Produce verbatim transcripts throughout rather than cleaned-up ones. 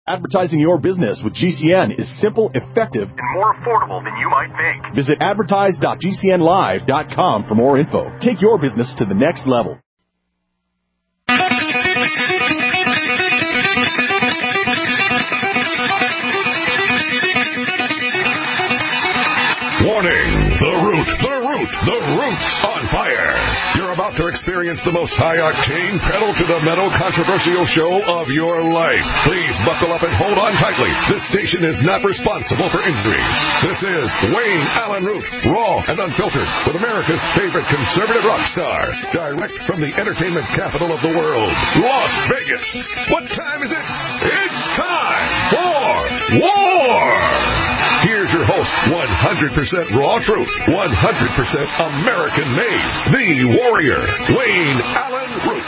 Advertising your business with G C N is simple, effective, and more affordable than you might think. Visit advertise dot g c n live dot com for more info. Take your business to the next level. Warning! The Root, the Root, the Root's on fire. You're about to experience the most high-octane, pedal-to-the-metal controversial show of your life. Please buckle up and hold on tightly. This station is not responsible for injuries. This is Wayne Allen Root, raw and unfiltered, with America's favorite conservative rock star. Direct from the entertainment capital of the world, Las Vegas. What time is it? It's time for war! Here's your host, one hundred percent raw truth, one hundred percent American-made, the warrior, Wayne Allen Root.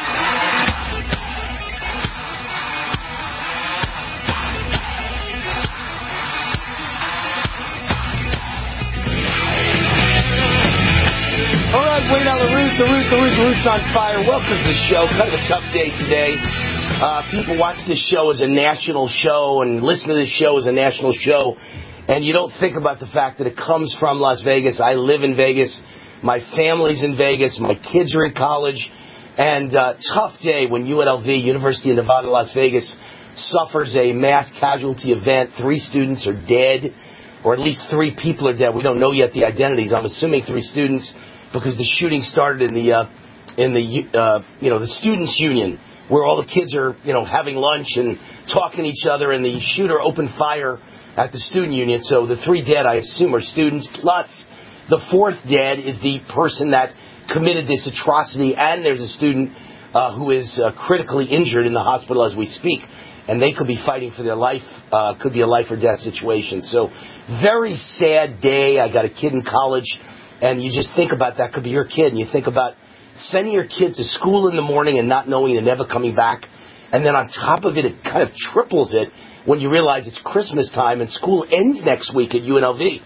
All right, Wayne Allen Root, the Root, the Root, the Root's on fire. Welcome to the show. Kind of a tough day today. Uh, people watch this show as a national show and listen to this show as a national show. And you don't think about the fact that it comes from Las Vegas. I live in Vegas. My family's in Vegas. My kids are in college. And uh, tough day when U N L V, University of Nevada, Las Vegas, suffers a mass casualty event. Three students are dead, or at least three people are dead. We don't know yet the identities. I'm assuming three students because the shooting started in the uh, in the uh, you know the students' union, where all the kids are you know having lunch and talking to each other, and the shooter opened fire at the student union. So the three dead, I assume, are students, plus the fourth dead is the person that committed this atrocity, and there's a student uh, who is uh, critically injured in the hospital as we speak, and they could be fighting for their life, uh, could be a life or death situation. So very sad day. I got a kid in college, and you just think about that could be your kid, and you think about sending your kid to school in the morning and not knowing they're never coming back, and then on top of it, it kind of triples it when you realize it's Christmas time and school ends next week at U N L V.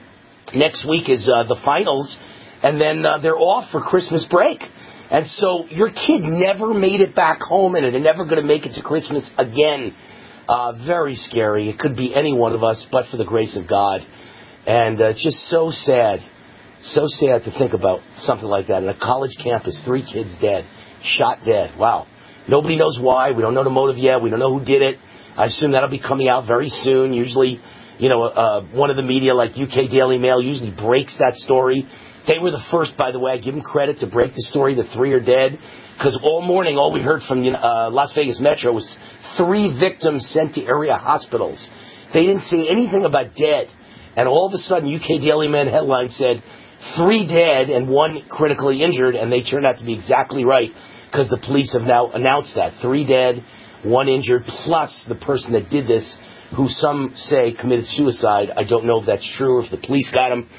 Next week is uh, the finals, and then uh, they're off for Christmas break. And so your kid never made it back home, and they're never going to make it to Christmas again. Uh, very scary. It could be any one of us, but for the grace of God. And uh, it's just so sad, so sad to think about something like that. In a college campus, three kids dead, shot dead. Wow. Nobody knows why. We don't know the motive yet. We don't know who did it. I assume that'll be coming out very soon. Usually, you know, uh, one of the media like U K Daily Mail usually breaks that story. They were the first, by the way. I give them credit to break the story. The three are dead. Because all morning, all we heard from uh, Las Vegas Metro was three victims sent to area hospitals. They didn't say anything about dead. And all of a sudden, U K Daily Mail headline said, three dead and one critically injured. And they turned out to be exactly right, because the police have now announced that. Three dead, one injured, plus the person that did this, who some say committed suicide. I don't know if that's true or if the police got him.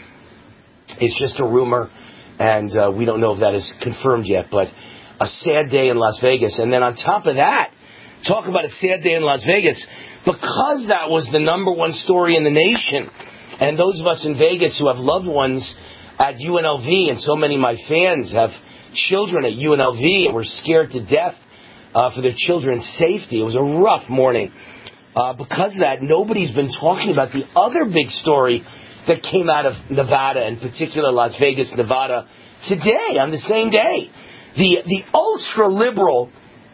It's just a rumor, and uh, we don't know if that is confirmed yet. But a sad day in Las Vegas. And then on top of that, talk about a sad day in Las Vegas, because that was the number one story in the nation. And those of us in Vegas who have loved ones at U N L V, and so many of my fans have children at U N L V, and were scared to death Uh, for their children's safety. It was a rough morning. Uh, because of that, nobody's been talking about the other big story that came out of Nevada, in particular Las Vegas, Nevada, today, on the same day. The the ultra-liberal,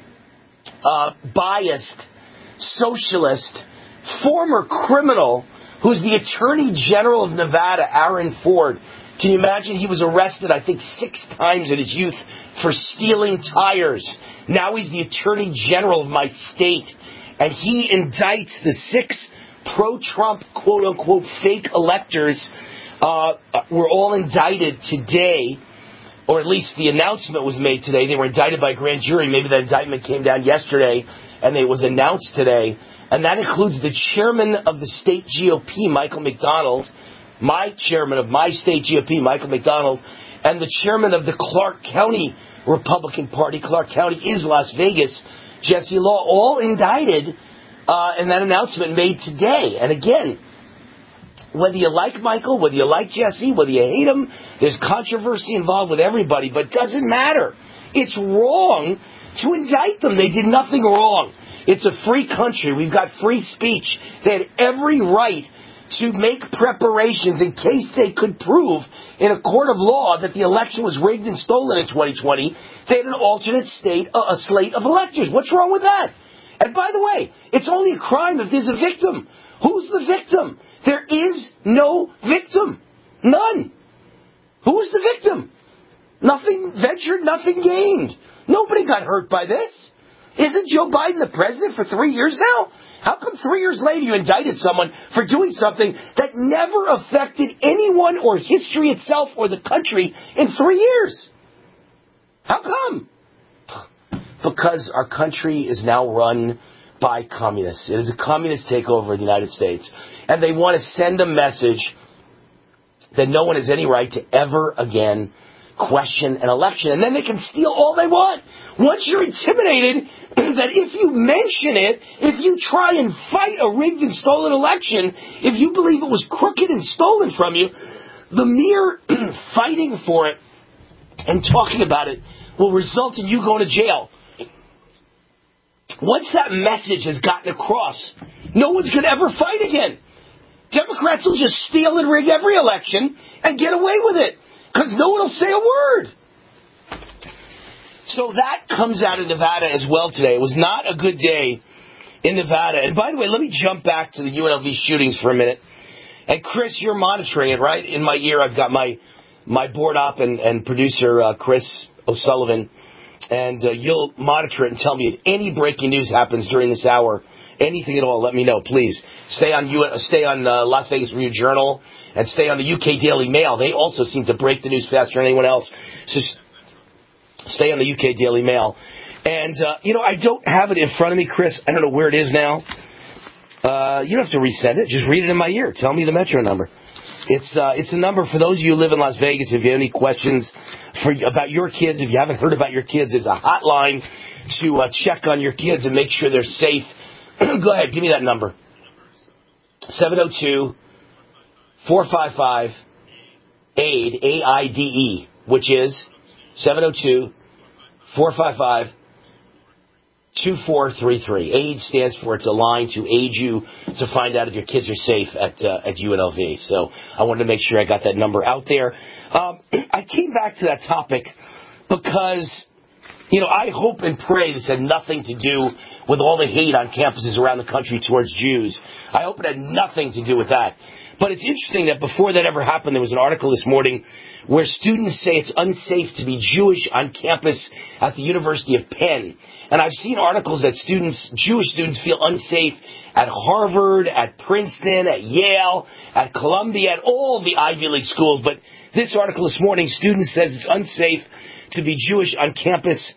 uh, biased, socialist, former criminal, who's the Attorney General of Nevada, Aaron Ford. Can you imagine? He was arrested, I think, six times in his youth for stealing tires. Now he's the Attorney General of my state, and he indicts the six pro-Trump, quote-unquote, fake electors. Uh, were all indicted today, or at least the announcement was made today. They were indicted by a grand jury. Maybe the indictment came down yesterday, and it was announced today. And that includes the chairman of the state G O P, Michael McDonald, my chairman of my state G O P, Michael McDonald, and the chairman of the Clark County Republican Party. Clark County is Las Vegas, Jesse Law, all indicted, uh, and that announcement made today. And again, whether you like Michael, whether you like Jesse, whether you hate him, there's controversy involved with everybody, but it doesn't matter. It's wrong to indict them. They did nothing wrong. It's a free country. We've got free speech. They had every right to make preparations in case they could prove in a court of law that the election was rigged and stolen in twenty twenty. They had an alternate state, a, a slate of electors. What's wrong with that? And by the way, it's only a crime if there's a victim. Who's the victim? There is no victim. None. Who is the victim? Nothing ventured, nothing gained. Nobody got hurt by this. Isn't Joe Biden the president for three years now? How come three years later you indicted someone for doing something that never affected anyone or history itself or the country in three years? How come? Because our country is now run by communists. It is a communist takeover of the United States. And they want to send a message that no one has any right to ever again question an election. And then they can steal all they want. Once you're intimidated that if you mention it, if you try and fight a rigged and stolen election, if you believe it was crooked and stolen from you, the mere fighting for it and talking about it will result in you going to jail. Once that message has gotten across, no one's going to ever fight again. Democrats will just steal and rig every election and get away with it because no one will say a word. So that comes out of Nevada as well today. It was not a good day in Nevada. And by the way, let me jump back to the U N L V shootings for a minute. And Chris, you're monitoring it, right? In my ear, I've got my my board op and, and producer, uh, Chris O'Sullivan. And uh, you'll monitor it and tell me if any breaking news happens during this hour. Anything at all, let me know, please. Stay on U- stay on uh, Las Vegas Review Journal and stay on the U K Daily Mail. They also seem to break the news faster than anyone else. So stay on the U K Daily Mail. And, uh, you know, I don't have it in front of me, Chris. I don't know where it is now. Uh, you don't have to resend it. Just read it in my ear. Tell me the Metro number. It's uh, it's a number for those of you who live in Las Vegas. If you have any questions for about your kids, if you haven't heard about your kids, there's a hotline to uh, check on your kids and make sure they're safe. Go ahead, give me that number. seven oh two, four five five, A I D E, A I D E, which is seven oh two, four five five, two four three three. A I D stands for it's a line to aid you to find out if your kids are safe at uh, at U N L V. So I wanted to make sure I got that number out there. Um, I came back to that topic because, you know, I hope and pray this had nothing to do with all the hate on campuses around the country towards Jews. I hope it had nothing to do with that. But it's interesting that before that ever happened, there was an article this morning where students say it's unsafe to be Jewish on campus at the University of Penn. And I've seen articles that students, Jewish students, feel unsafe at Harvard, at Princeton, at Yale, at Columbia, at all the Ivy League schools. But this article this morning, students says it's unsafe to be Jewish on campus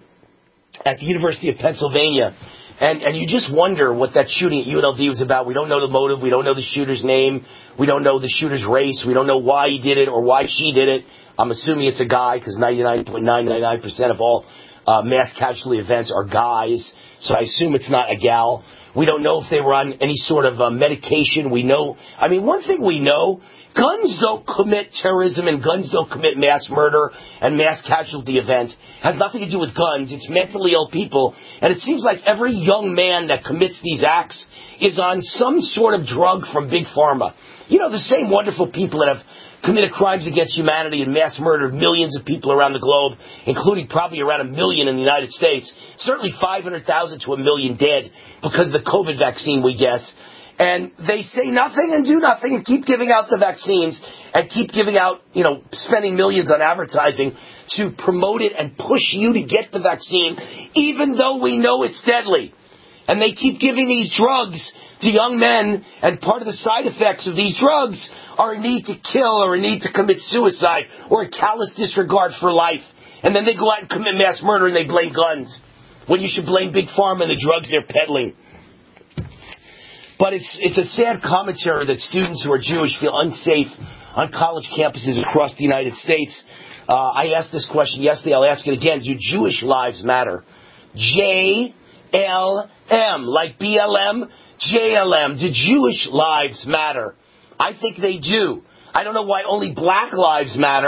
at the University of Pennsylvania. And and you just wonder what that shooting at U N L V was about. We don't know the motive. We don't know the shooter's name. We don't know the shooter's race. We don't know why he did it or why she did it. I'm assuming it's a guy because ninety-nine point nine nine nine percent of all uh, mass casualty events are guys. So I assume it's not a gal. We don't know if they were on any sort of uh, medication. We know, I mean, one thing we know, guns don't commit terrorism and guns don't commit mass murder and mass casualty event. It has nothing to do with guns. It's mentally ill people. And it seems like every young man that commits these acts is on some sort of drug from Big Pharma. You know, the same wonderful people that have committed crimes against humanity and mass murdered millions of people around the globe, including probably around a million in the United States, certainly five hundred thousand to a million dead because of the COVID vaccine, we guess. And they say nothing and do nothing and keep giving out the vaccines and keep giving out, you know, spending millions on advertising to promote it and push you to get the vaccine, even though we know it's deadly. And they keep giving these drugs to young men, and part of the side effects of these drugs are a need to kill or a need to commit suicide or a callous disregard for life. And then they go out and commit mass murder and they blame guns when you should blame Big Pharma and the drugs they're peddling. But it's it's a sad commentary that students who are Jewish feel unsafe on college campuses across the United States. Uh, I asked this question yesterday. I'll ask it again. Do Jewish lives matter? J L M, like B L M, J L M. Do Jewish lives matter? I think they do. I don't know why only black lives matter.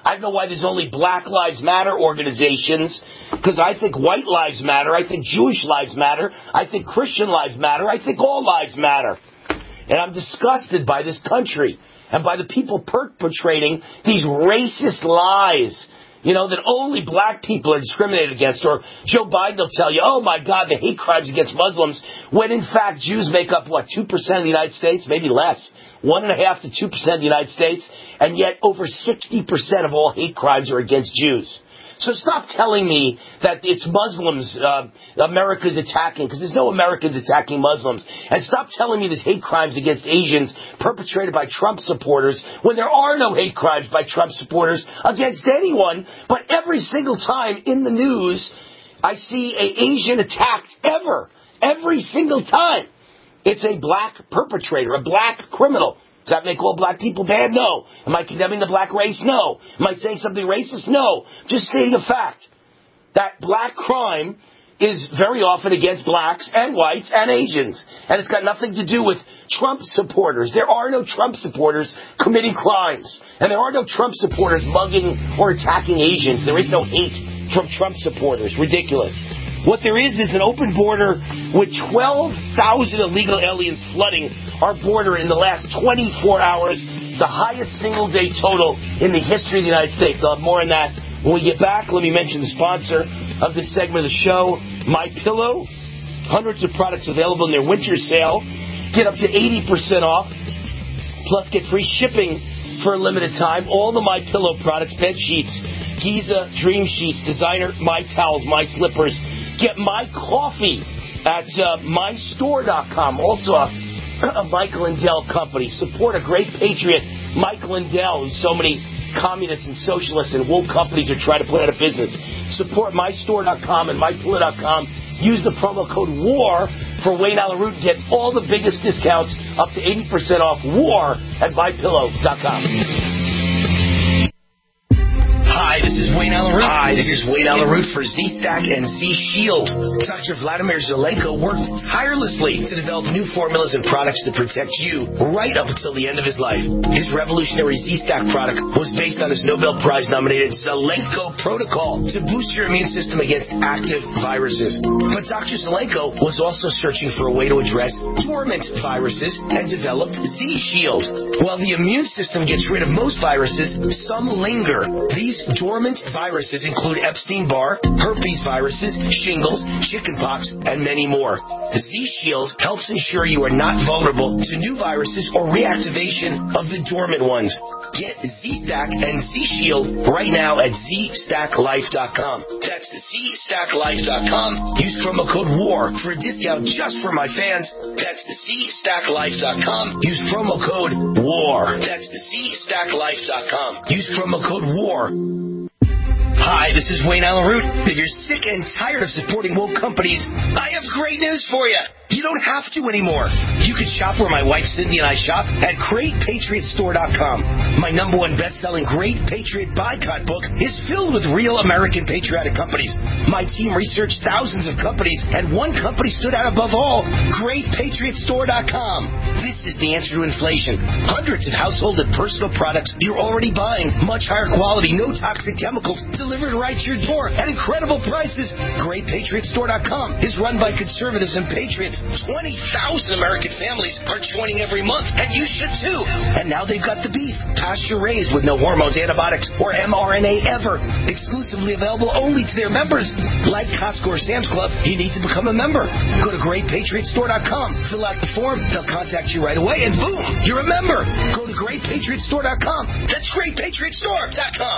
I don't know why there's only Black Lives Matter organizations, because I think white lives matter, I think Jewish lives matter, I think Christian lives matter, I think all lives matter. And I'm disgusted by this country and by the people perpetrating these racist lies. You know, that only black people are discriminated against. Or Joe Biden will tell you, oh, my God, the hate crimes against Muslims, when in fact Jews make up, what, two percent of the United States? Maybe less. One point five to two percent of the United States. And yet over sixty percent of all hate crimes are against Jews. So stop telling me that it's Muslims uh, America's attacking, because there's no Americans attacking Muslims. And stop telling me there's hate crimes against Asians perpetrated by Trump supporters when there are no hate crimes by Trump supporters against anyone. But every single time in the news, I see an Asian attacked ever. Every single time. It's a black perpetrator, a black criminal. Does that make all black people bad? No. Am I condemning the black race? No. Am I saying something racist? No. Just stating a fact. That black crime is very often against blacks and whites and Asians. And it's got nothing to do with Trump supporters. There are no Trump supporters committing crimes. And there are no Trump supporters mugging or attacking Asians. There is no hate from Trump supporters. Ridiculous. What there is is an open border with twelve thousand illegal aliens flooding our border in the last twenty-four hours, the highest single-day total in the history of the United States. I'll have more on that when we get back. Let me mention the sponsor of this segment of the show, MyPillow. Hundreds of products available in their winter sale. Get up to eighty percent off, plus get free shipping for a limited time. All the MyPillow products, bed sheets, Giza Dream Sheets, designer My Towels, My Slippers. Get My Coffee at uh, my store dot com. Also a, a Mike Lindell company. Support a great patriot, Mike Lindell, who so many communists and socialists and woke companies are trying to put out of business. Support my store dot com and my pillow dot com. Use the promo code WAR for Wayne Allyn Root. Get all the biggest discounts, up to eighty percent off. WAR at my pillow dot com. Hi, this is Wayne Allyn Root. Hi, this is Wayne Allyn Root for Z-Stack and Z-Shield. Doctor Vladimir Zelenko worked tirelessly to develop new formulas and products to protect you right up until the end of his life. His revolutionary Z-Stack product was based on his Nobel Prize-nominated Zelenko protocol to boost your immune system against active viruses. But Doctor Zelenko was also searching for a way to address dormant viruses and developed Z-Shield. While the immune system gets rid of most viruses, some linger. These dormant viruses include Epstein-Barr, herpes viruses, shingles, chickenpox, and many more. Z-Shield helps ensure you are not vulnerable to new viruses or reactivation of the dormant ones. Get Z-Stack and Z-Shield right now at Z Stack Life dot com. That's Z Stack Life dot com. Use promo code WAR for a discount just for my fans. That's Z Stack Life dot com. Use promo code WAR. That's Z Stack Life dot com. Use promo code WAR. Hi, this is Wayne Allyn Root. If you're sick and tired of supporting woke companies, I have great news for you. You don't have to anymore. You can shop where my wife Cindy and I shop at Great Patriot Store dot com. My number one best-selling Great Patriot Boycott book is filled with real American patriotic companies. My team researched thousands of companies, and one company stood out above all, Great Patriot Store dot com. This is the answer to inflation. Hundreds of household and personal products you're already buying. Much higher quality, no toxic chemicals, delivered right to your door at incredible prices. Great Patriot Store dot com is run by conservatives and patriots. twenty thousand American families are joining every month, and you should too. And now they've got the beef, pasture-raised with no hormones, antibiotics, or M R N A ever. Exclusively available only to their members. Like Costco or Sam's Club, you need to become a member. Go to Great Patriot Store dot com, fill out the form, they'll contact you right away, and boom, you're a member. Go to Great Patriot Store dot com. That's Great Patriot Store dot com.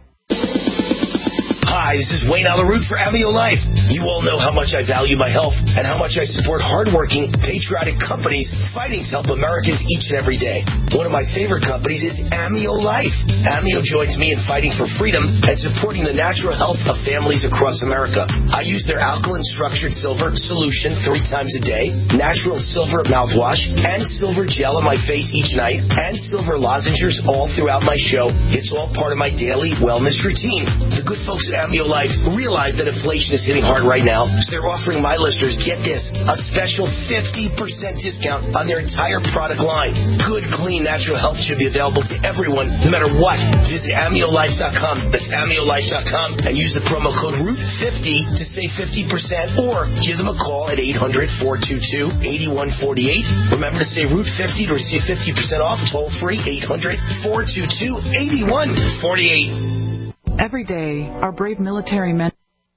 Hi, this is Wayne Allyn Root for Amio Life. You all know how much I value my health and how much I support hardworking, patriotic companies fighting to help Americans each and every day. One of my favorite companies is Amio Life. Amio joins me in fighting for freedom and supporting the natural health of families across America. I use their alkaline structured silver solution three times a day, natural silver mouthwash, and silver gel on my face each night, and silver lozenges all throughout my show. It's all part of my daily wellness routine. The good folks at Amio Life realize that inflation is hitting hard right now, so they're offering my listeners, get this, a special fifty percent discount on their entire product line. Good, clean, natural health should be available to everyone, no matter what. Visit amio life dot com. That's amio life dot com and use the promo code root fifty to save fifty percent, or give them a call at eight hundred, four two two, eight one four eight. Remember to say root fifty to receive fifty percent off. Toll free, eight hundred, four two two, eight one four eight. Every day, our brave military men...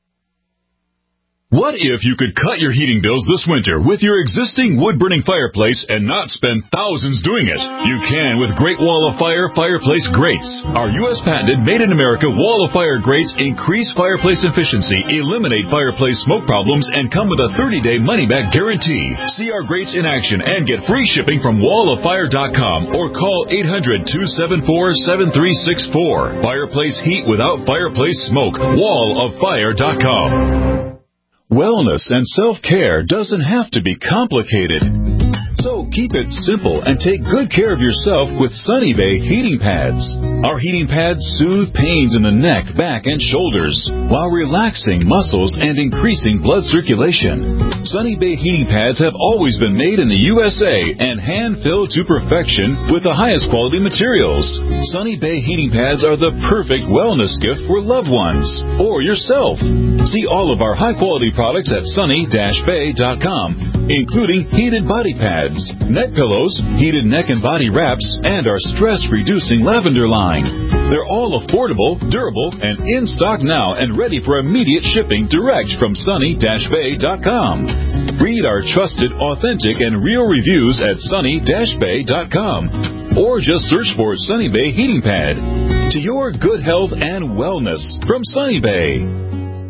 What if you could cut your heating bills this winter with your existing wood-burning fireplace and not spend thousands doing it? You can with Great Wall of Fire fireplace grates. Our U S patented made-in-America Wall of Fire grates increase fireplace efficiency, eliminate fireplace smoke problems, and come with a thirty-day money-back guarantee. See our grates in action and get free shipping from wall of fire dot com or call eight hundred, two seven four, seven three six four. Fireplace heat without fireplace smoke. wall of fire dot com. Wellness and self-care doesn't have to be complicated. So keep it simple and take good care of yourself with Sunny Bay heating pads. Our heating pads soothe pains in the neck, back, and shoulders while relaxing muscles and increasing blood circulation. Sunny Bay heating pads have always been made in the U S A and hand-filled to perfection with the highest quality materials. Sunny Bay heating pads are the perfect wellness gift for loved ones or yourself. See all of our high-quality products at sunny dash bay dot com, including heated body pads, neck pillows, heated neck and body wraps, and our stress-reducing lavender line. They're all affordable, durable, and in stock now and ready for immediate shipping direct from sunny dash bay dot com. Read our trusted, authentic, and real reviews at sunny dash bay dot com. Or just search for Sunny Bay Heating Pad. To your good health and wellness from Sunny Bay.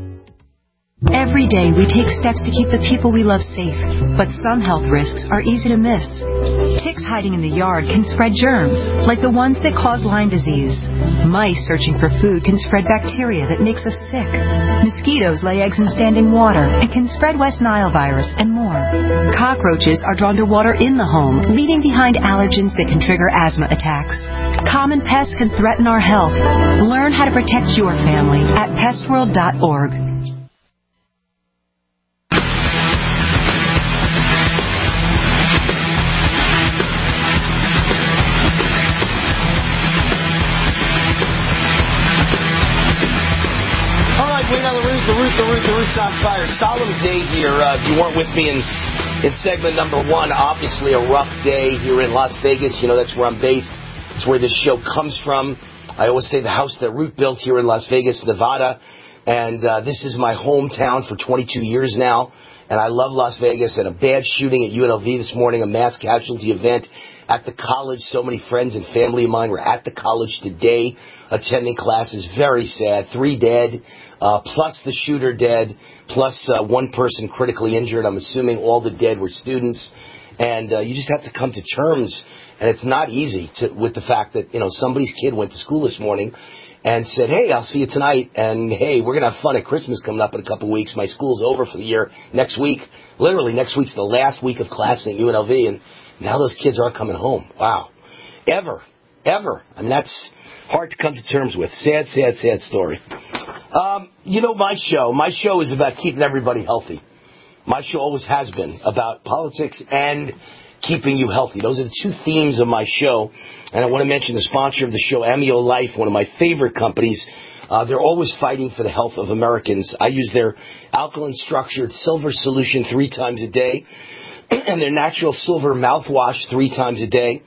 Every day we take steps to keep the people we love safe, but some health risks are easy to miss. Ticks hiding in the yard can spread germs, like the ones that cause Lyme disease. Mice searching for food can spread bacteria that makes us sick. Mosquitoes lay eggs in standing water and can spread West Nile virus and more. Cockroaches are drawn to water in the home, leaving behind allergens that can trigger asthma attacks. Common pests can threaten our health. Learn how to protect your family at pest world dot org. The Root, the Root, the Root's on fire. Solemn day here. Uh, if you weren't with me in, in segment number one, obviously a rough day here in Las Vegas. You know, that's where I'm based. It's where this show comes from. I always say the house that Root built here in Las Vegas, Nevada. And uh, this is my hometown for twenty-two years now. And I love Las Vegas. And a bad shooting at U N L V this morning, a mass casualty event at the college. So many friends and family of mine were at the college today attending classes. Very sad. Three dead. Uh, plus the shooter dead, plus uh, one person critically injured. I'm assuming all the dead were students. And uh, you just have to come to terms, and it's not easy to, with the fact that, you know, somebody's kid went to school this morning and said, hey, I'll see you tonight, and hey, we're going to have fun at Christmas coming up in a couple of weeks. My school's over for the year next week. Literally, next week's the last week of class at U N L V, and now those kids aren't coming home. Wow. Ever. Ever. I mean, that's hard to come to terms with. Sad, sad, sad story. Um, you know, my show, my show is about keeping everybody healthy. My show always has been about politics and keeping you healthy. Those are the two themes of my show. And I want to mention the sponsor of the show, Amio Life, one of my favorite companies. Uh, they're always fighting for the health of Americans. I use their alkaline structured silver solution three times a day and their natural silver mouthwash three times a day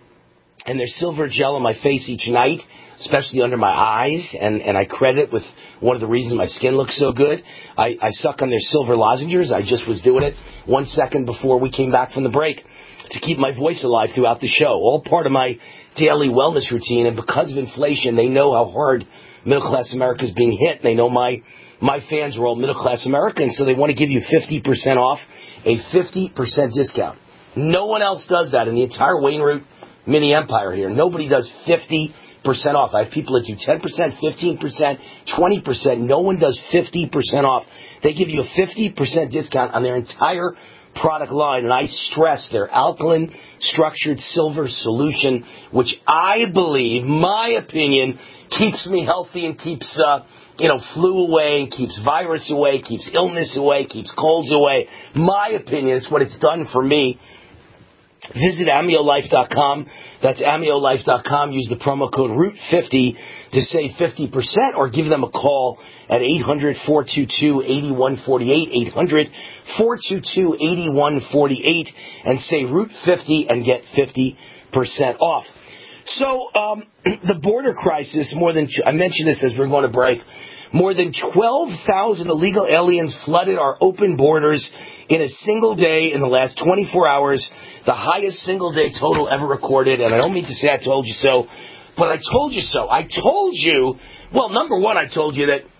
and their silver gel on my face each night, especially under my eyes, and, and I credit with one of the reasons my skin looks so good. I, I suck on their silver lozenges. I just was doing it one second before we came back from the break to keep my voice alive throughout the show. All part of my daily wellness routine, and because of inflation, they know how hard middle-class America is being hit. They know my my fans are all middle-class Americans, so they want to give you fifty percent off, a fifty percent discount. No one else does that in the entire Wayne Root mini empire here. Nobody does fifty percent off. I have people that do ten percent, fifteen percent, twenty percent. No one does fifty percent off. They give you a fifty percent discount on their entire product line, and I stress their alkaline structured silver solution, which I believe, my opinion, keeps me healthy and keeps, uh, you know, flu away, keeps virus away, keeps illness away, keeps colds away. My opinion, it's what it's done for me. Visit amio life dot com. That's amio life dot com. Use the promo code root fifty to save fifty percent, or give them a call at eight hundred, four two two, eight one four eight, eight hundred, four two two, eight one four eight, and say root fifty and get fifty percent off. So, um, the border crisis, more than, I mentioned this as we're going to break, more than twelve thousand illegal aliens flooded our open borders in a single day in the last twenty-four hours, the highest single day total ever recorded. And I don't mean to say I told you so, but I told you so. I told you, well, number one, I told you that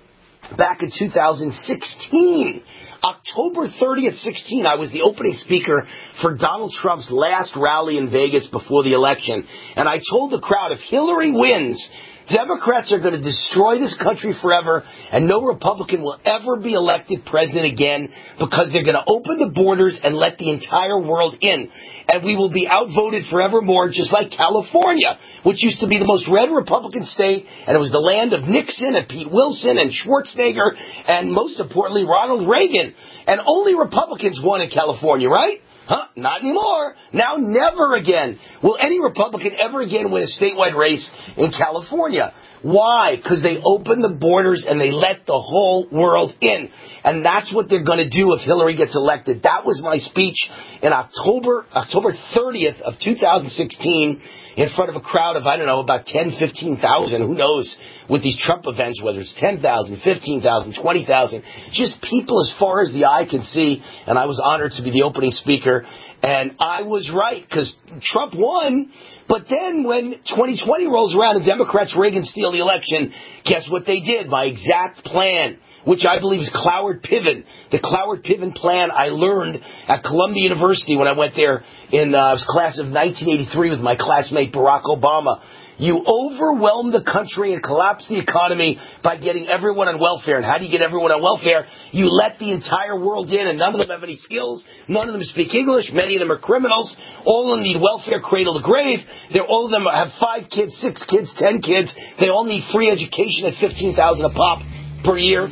back in two thousand sixteen, October thirtieth, sixteen, I was the opening speaker for Donald Trump's last rally in Vegas before the election. And I told the crowd, if Hillary wins, Democrats are going to destroy this country forever, and no Republican will ever be elected president again, because they're going to open the borders and let the entire world in. And we will be outvoted forevermore, just like California, which used to be the most red Republican state, and it was the land of Nixon and Pete Wilson and Schwarzenegger, and most importantly, Ronald Reagan. And only Republicans won in California, right? Huh? Not anymore. Now, never again will any Republican ever again win a statewide race in California. Why? Because they opened the borders and they let the whole world in. And that's what they're going to do if Hillary gets elected. That was my speech in October, October thirtieth of two thousand sixteen in front of a crowd of, I don't know, about ten, fifteen thousand. Who knows with these Trump events, whether it's ten thousand, fifteen thousand, twenty thousand. Just people as far as the eye can see. And I was honored to be the opening speaker. And I was right, because Trump won. But then when twenty twenty rolls around and Democrats Reagan steal the election, guess what they did? My exact plan, which I believe is Cloward-Piven. The Cloward-Piven plan I learned at Columbia University when I went there in uh, class of nineteen eighty-three with my classmate Barack Obama. You overwhelm the country and collapse the economy by getting everyone on welfare. And how do you get everyone on welfare? You let the entire world in, and none of them have any skills. None of them speak English. Many of them are criminals. All of them need welfare cradle to grave. They're, all of them have five kids, six kids, ten kids. They all need free education at fifteen thousand dollars a pop per year.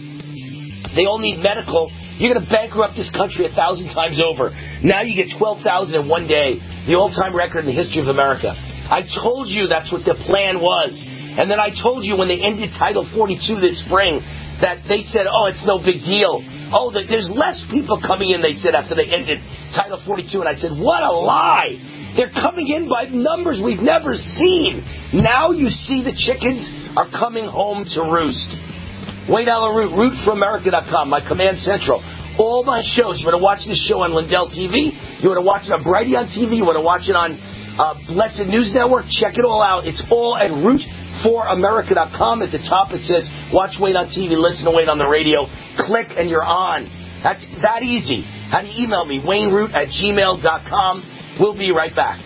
They all need medical. You're going to bankrupt this country a thousand times over. Now you get twelve thousand in one day, the all-time record in the history of America. I told you that's what the plan was. And then I told you when they ended Title forty-two this spring that they said, oh, it's no big deal. Oh, there's less people coming in, they said, after they ended Title forty-two. And I said, what a lie. They're coming in by numbers we've never seen. Now you see the chickens are coming home to roost. Wayne Allen Root, root for america dot com, my command central. All my shows. You want to watch this show on Lindell T V. You want to watch it on Brighteon T V. You want to watch it on uh, Blessed News Network. Check it all out. It's all at root for america dot com. At the top it says, watch Wayne on T V, listen to Wayne on the radio. Click and you're on. That's that easy. How do you email me? Wayne Root at gmail dot com. We'll be right back.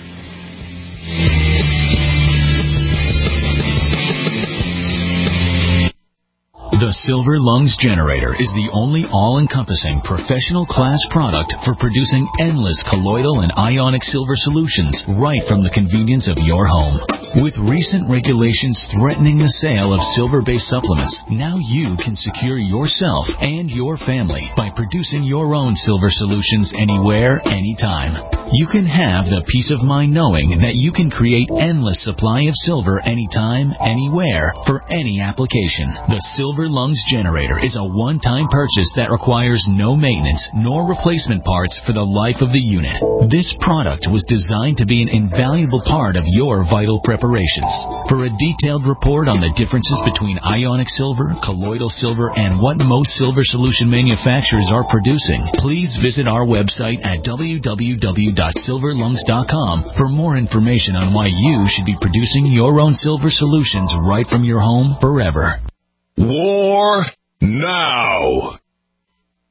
The Silver Lungs Generator is the only all-encompassing professional class product for producing endless colloidal and ionic silver solutions right from the convenience of your home. With recent regulations threatening the sale of silver-based supplements, now you can secure yourself and your family by producing your own silver solutions anywhere, anytime. You can have the peace of mind knowing that you can create endless supply of silver anytime, anywhere, for any application. The Silver Lungs Generator is a one-time purchase that requires no maintenance nor replacement parts for the life of the unit. This product was designed to be an invaluable part of your vital preparations. For a detailed report on the differences between ionic silver, colloidal silver, and what most silver solution manufacturers are producing, please visit our website at w w w dot silver lungs dot com for more information on why you should be producing your own silver solutions right from your home forever. War now.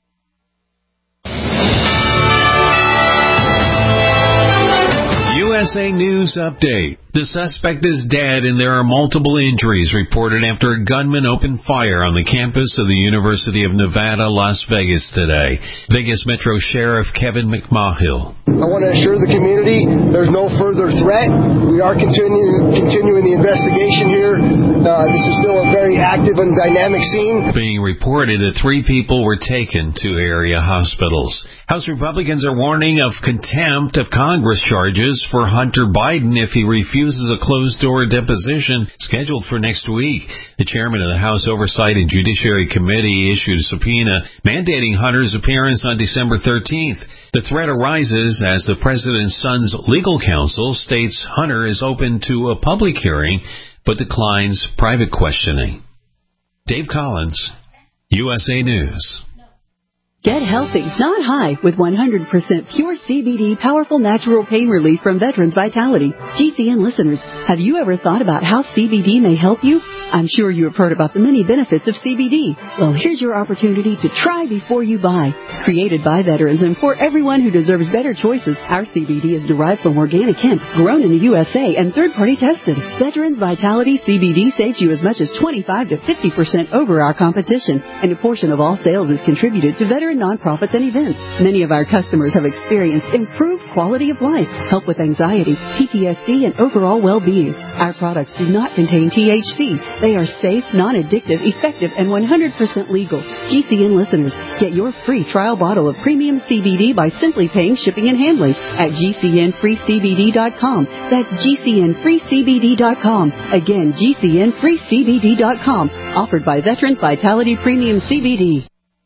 U S S A News Update. The suspect is dead and there are multiple injuries reported after a gunman opened fire on the campus of the University of Nevada, Las Vegas today. Vegas Metro Sheriff Kevin McMahill. I want to assure the community there's no further threat. We are continue, continuing the investigation here. Uh, this is still a very active and dynamic scene. Being reported that three people were taken to area hospitals. House Republicans are warning of contempt of Congress charges for Hunter Biden if he refuses a closed-door deposition scheduled for next week. The chairman of the House Oversight and Judiciary Committee issued a subpoena mandating Hunter's appearance on December thirteenth. The threat arises as the president's son's legal counsel states Hunter is open to a public hearing but declines private questioning. Dave Collins, U S A News. Get healthy, not high, with one hundred percent pure C B D powerful natural pain relief from Veterans Vitality. G C N listeners, have you ever thought about how C B D may help you? I'm sure you have heard about the many benefits of C B D. Well, here's your opportunity to try before you buy. Created by veterans and for everyone who deserves better choices, our C B D is derived from organic hemp, grown in the U S A and third-party tested. Veterans Vitality C B D saves you as much as twenty-five to fifty percent over our competition, and a portion of all sales is contributed to veteran nonprofits and events. Many of our customers have experienced improved quality of life, help with anxiety, P T S D, and overall well-being. Our products do not contain T H C. They are safe, non-addictive, effective, and one hundred percent legal. G C N listeners, get your free trial bottle of premium C B D by simply paying shipping and handling at G C N free C B D dot com. That's G C N free C B D dot com. Again, G C N free C B D dot com. Offered by Veterans Vitality Premium C B D.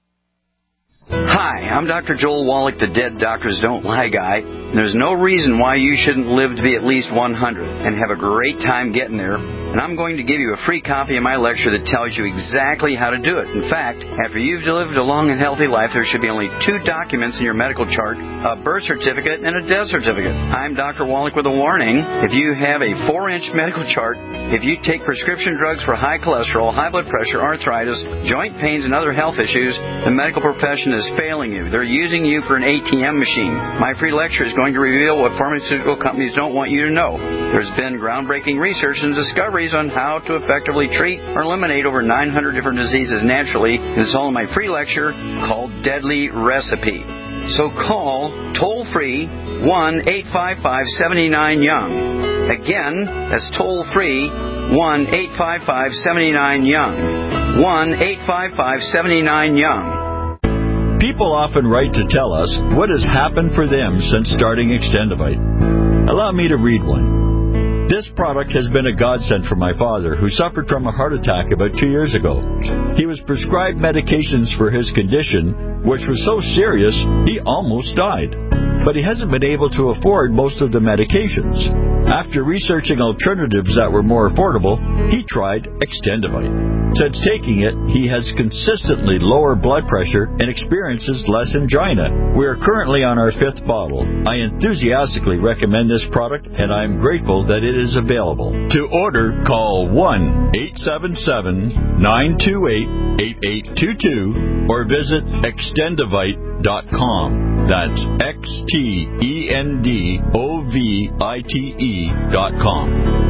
Hi, I'm Doctor Joel Wallach, the Dead Doctors Don't Lie guy. And there's no reason why you shouldn't live to be at least one hundred and have a great time getting there. And I'm going to give you a free copy of my lecture that tells you exactly how to do it. In fact, after you've lived a long and healthy life, there should be only two documents in your medical chart, a birth certificate and a death certificate. I'm Doctor Wallach with a warning. If you have a four-inch medical chart, if you take prescription drugs for high cholesterol, high blood pressure, arthritis, joint pains, and other health issues, the medical profession is failing you. They're using you for an A T M machine. My free lecture is going to reveal what pharmaceutical companies don't want you to know. There's been groundbreaking research and discoveries on how to effectively treat or eliminate over nine hundred different diseases naturally. And it's all in my free lecture called Deadly Recipe. So call toll-free one eight five five, seven nine, young. Again, that's toll-free one eight five five, seven nine, young. one eight five five, seven nine, young. People often write to tell us what has happened for them since starting Extendivite. Allow me to read one. This product has been a godsend for my father, who suffered from a heart attack about two years ago. He was prescribed medications for his condition, which was so serious he almost died. But he hasn't been able to afford most of the medications. After researching alternatives that were more affordable, he tried Extendivite. Since taking it, he has consistently lower blood pressure and experiences less angina. We are currently on our fifth bottle. I enthusiastically recommend this product, and I am grateful that it is available. To order, call one eight seven seven, nine two eight, eight eight two two or visit extendivite dot com. That's X T E N D O V I T E dot com.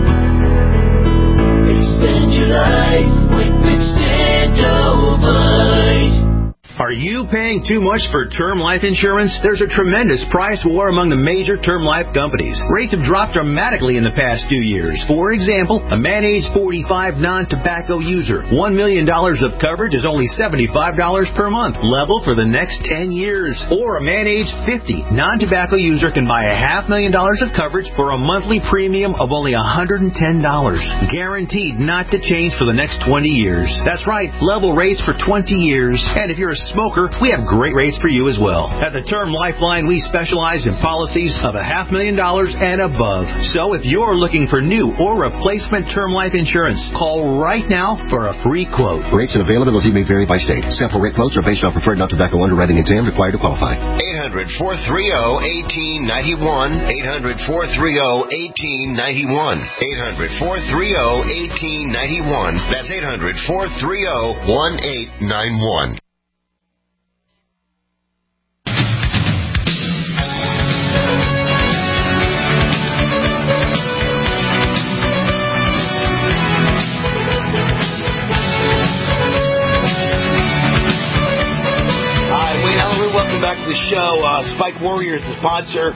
Extend your life with Extendivite. Are you paying too much for term life insurance? There's a tremendous price war among the major term life companies. Rates have dropped dramatically in the past two years. For example, a man age forty-five non-tobacco user, one million dollars of coverage is only seventy-five dollars per month, level for the next ten years. Or a man age fifty non-tobacco user can buy a half million dollars of coverage for a monthly premium of only one hundred ten dollars. Guaranteed not to change for the next twenty years. That's right, level rates for twenty years. And if you're a smoker, we have great rates for you as well. At the Term Lifeline, we specialize in policies of a half million dollars and above. So if you're looking for new or replacement term life insurance, call right now for a free quote. Rates and availability may vary by state. Sample rate quotes are based on preferred non-tobacco underwriting exam required to qualify. eight hundred, four three zero, one eight nine one. eight hundred, four three zero, one eight nine one. eight hundred, four three zero, one eight nine one. That's eight hundred, four three zero, one eight nine one. Spike Warrior is the sponsor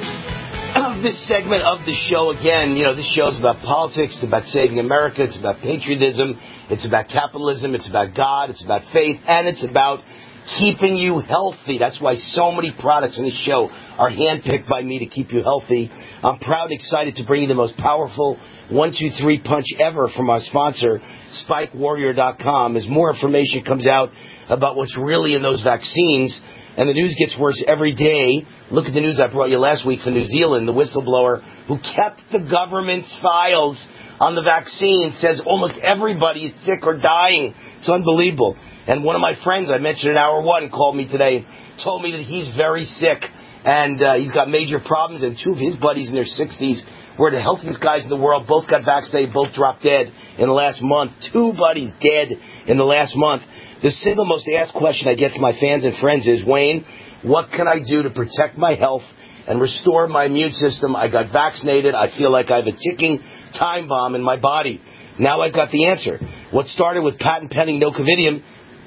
of this segment of the show. Again, you know, this show is about politics, it's about saving America, it's about patriotism, it's about capitalism, it's about God, it's about faith, and it's about keeping you healthy. That's why so many products in this show are handpicked by me to keep you healthy. I'm proud and excited to bring you the most powerful one two three punch ever from our sponsor, Spike Warrior dot com. As more information comes out about what's really in those vaccines, and the news gets worse every day. Look at the news I brought you last week from New Zealand. The whistleblower who kept the government's files on the vaccine says almost everybody is sick or dying. It's unbelievable. And one of my friends I mentioned in hour one called me today, told me that he's very sick and uh, he's got major problems. And two of his buddies in their sixties were the healthiest guys in the world. Both got vaccinated, both dropped dead in the last month. Two buddies dead in the last month. The single most asked question I get from my fans and friends is, Wayne, what can I do to protect my health and restore my immune system? I got vaccinated. I feel like I have a ticking time bomb in my body. Now I've got the answer. What started with patent-pending Nocovidium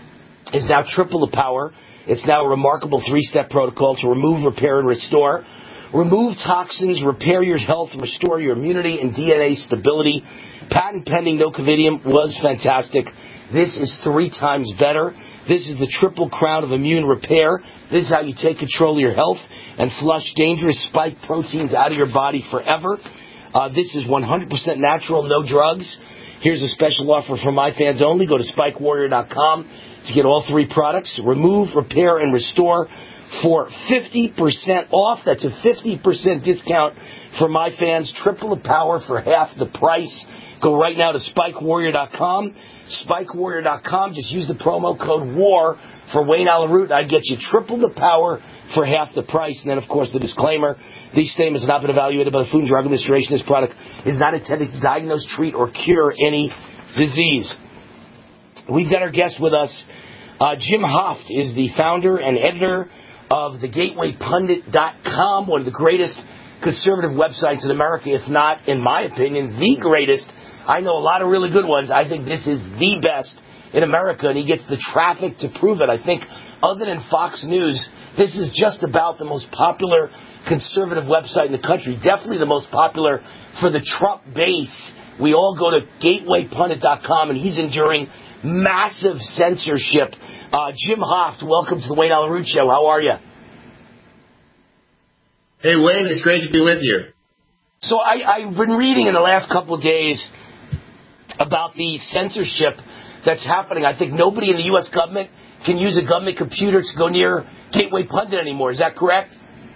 is now triple the power. It's now a remarkable three-step protocol to remove, repair, and restore. Remove toxins, repair your health, restore your immunity and D N A stability. Patent-pending Nocovidium was fantastic. This is three times better. This is the triple crown of immune repair. This is how you take control of your health and flush dangerous spike proteins out of your body forever. Uh, this is one hundred percent natural, no drugs. Here's a special offer for my fans only. Go to Spike Warrior dot com to get all three products. Remove, repair, and restore for fifty percent off. That's a fifty percent discount for my fans. Triple the power for half the price. Go right now to Spike Warrior dot com. Spike Warrior dot com. Just use the promo code WAR for Wayne Allyn Root, and I'd get you triple the power for half the price. And then, of course, the disclaimer. These statements have not been evaluated by the Food and Drug Administration. This product is not intended to diagnose, treat, or cure any disease. We've got our guest with us. Uh, Jim Hoft is the founder and editor of the Gateway Pundit dot com, one of the greatest conservative websites in America, if not, in my opinion, the greatest. I know a lot of really good ones. I think this is the best in America, and he gets the traffic to prove it. I think, other than Fox News, this is just about the most popular conservative website in the country. Definitely the most popular for the Trump base. We all go to Gateway Pundit dot com, and he's enduring massive censorship. Uh, Jim Hoft, welcome to the Wayne Allyn Root Show. How are you? Hey, Wayne, it's great to be with you. So I, I've been reading in the last couple of days about the censorship that's happening. I think nobody in the U S government can use a government computer to go near Gateway Pundit anymore. Is that correct?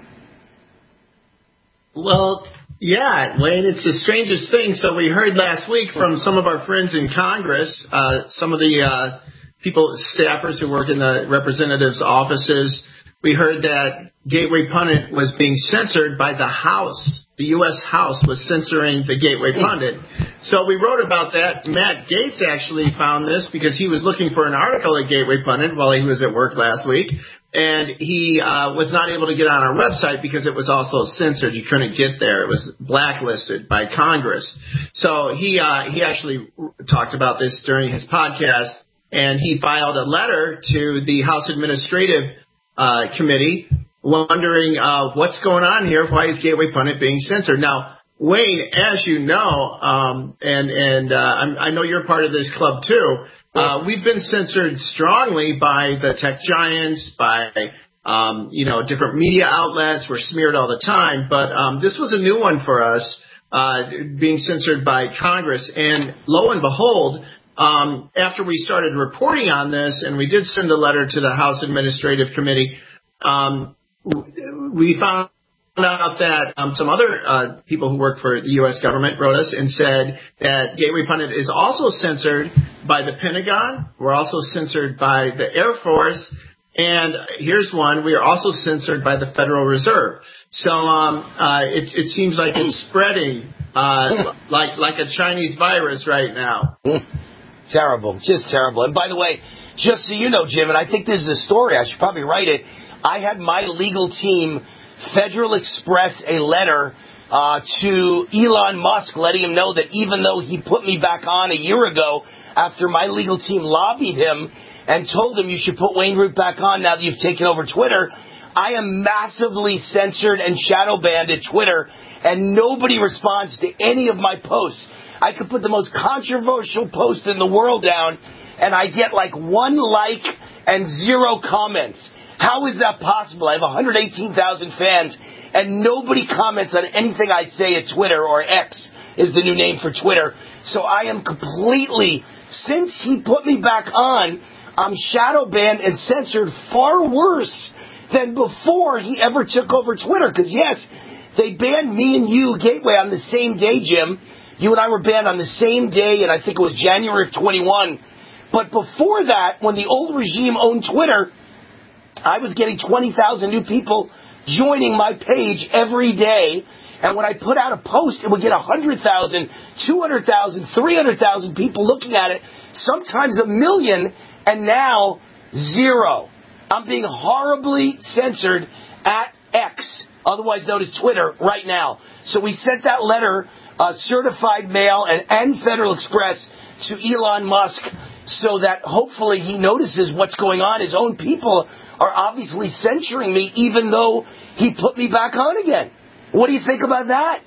Well, yeah, Wayne, it's the strangest thing. So we heard last week from some of our friends in Congress, uh, some of the uh, people, staffers who work in the representatives' offices, we heard that Gateway Pundit was being censored by the House. The U S House was censoring the Gateway Pundit. So we wrote about that. Matt Gaetz actually found this because he was looking for an article at Gateway Pundit while he was at work last week. And he uh, was not able to get on our website because it was also censored. You couldn't get there. It was blacklisted by Congress. So he uh, he actually talked about this during his podcast, and he filed a letter to the House Administrative uh, Committee wondering uh, what's going on here. Why is Gateway Pundit being censored? Now, Wayne, as you know, um, and, and uh, I'm, I know you're part of this club too, uh, we've been censored strongly by the tech giants, by um, you know, different media outlets. We're smeared all the time. But um, this was a new one for us, uh, being censored by Congress. And lo and behold, um, after we started reporting on this, and we did send a letter to the House Administrative Committee, um, we found out that um, some other uh, people who work for the U S government wrote us and said that Gateway Pundit is also censored by the Pentagon. We're also censored by the Air Force. And here's one. We are also censored by the Federal Reserve. So um, uh, it, it seems like it's spreading uh, like like a Chinese virus right now. Terrible. Just terrible. And by the way, just so you know, Jim, and I think this is a story, I should probably write it, I had my legal team Federal Express a letter uh, to Elon Musk letting him know that even though he put me back on a year ago after my legal team lobbied him and told him you should put Wayne Root back on now that you've taken over Twitter, I am massively censored and shadow banned at Twitter, and nobody responds to any of my posts. I could put the most controversial post in the world down, and I get like one like and zero comments. How is that possible? I have one hundred eighteen thousand fans, and nobody comments on anything I say at Twitter, or X is the new name for Twitter. So I am completely, since he put me back on, I'm shadow banned and censored far worse than before he ever took over Twitter. Because, yes, they banned me and you, Gateway, on the same day, Jim. You and I were banned on the same day, and I think it was January of twenty-one. But before that, when the old regime owned Twitter, I was getting twenty thousand new people joining my page every day. And when I put out a post, it would get one hundred thousand, two hundred thousand, three hundred thousand people looking at it, sometimes a million, and now zero. I'm being horribly censored at X, otherwise known as Twitter, right now. So we sent that letter, uh, certified mail and, and Federal Express, to Elon Musk so that hopefully he notices what's going on. His own people are obviously censoring me, even though he put me back on again. What do you think about that?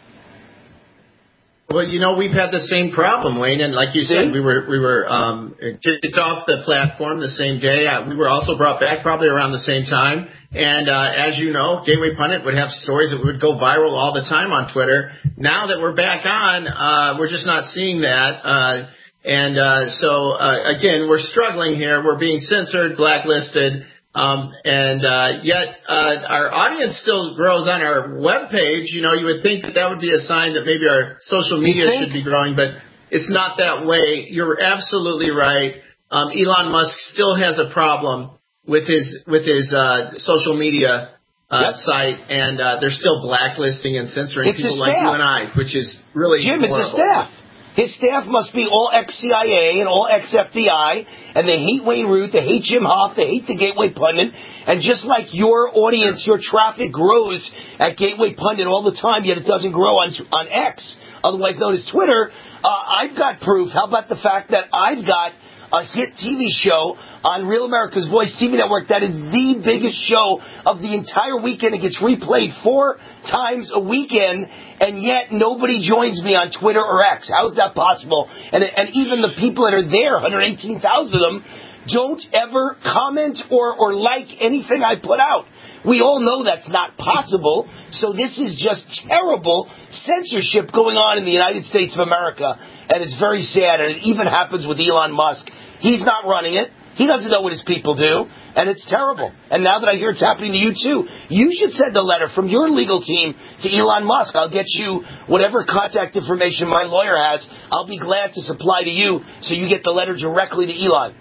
Well, you know, we've had the same problem, Wayne, and like you See? said, we were we were um, kicked off the platform the same day. Uh, we were also brought back probably around the same time. And uh, as you know, Gateway Pundit would have stories that would go viral all the time on Twitter. Now that we're back on, uh, we're just not seeing that. Uh, and uh, so, uh, again, we're struggling here. We're being censored, blacklisted. Um, and, uh, yet, uh, our audience still grows on our webpage. You know, you would think that that would be a sign that maybe our social media should be growing, but it's not that way. You're absolutely right. Um, Elon Musk still has a problem with his, with his, uh, social media, uh, yep. site, and, uh, they're still blacklisting and censoring it's people like you and I, which is really Jim, horrible. It's a staff. His staff must be all ex-C I A and all ex-F B I, and they hate Wayne Root, they hate Jim Hoft, they hate the Gateway Pundit, and just like your audience, your traffic grows at Gateway Pundit all the time, yet it doesn't grow on on X, otherwise known as Twitter, uh, I've got proof. How about the fact that I've got a hit T V show on Real America's Voice T V network that is the biggest show of the entire weekend. It gets replayed four times a weekend, and yet nobody joins me on Twitter or X. How is that possible? And and even the people that are there, one hundred eighteen thousand of them, don't ever comment or, or like anything I put out. We all know that's not possible, so this is just terrible censorship going on in the United States of America, and it's very sad, and it even happens with Elon Musk. He's not running it. He doesn't know what his people do, and it's terrible. And now that I hear it's happening to you, too, you should send a letter from your legal team to Elon Musk. I'll get you whatever contact information my lawyer has. I'll be glad to supply to you so you get the letter directly to Elon.